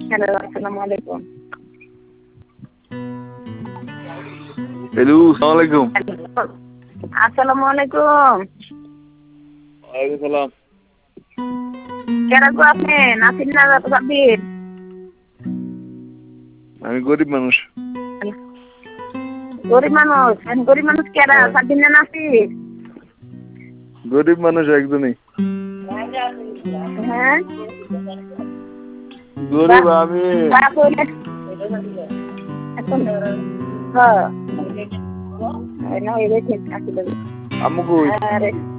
Hello, আসসালামু আলাইকুম। Hello, আসসালামু আলাইকুম। আসসালামু আলাইকুম। ওয়ালাইকুম সালাম। কেডা গো আপনি? নাসির না সাব্বির? আমি গরিব মানুষ। গরিব মানুষ? গরিব মানুষ কেডা? সাব্বির না নাসির? গরিব মানুষ একজনই। হ্যাঁ? গরিব আমি। হ্যাঁ। না, এবার ঠিক আছে। আম্মু কই?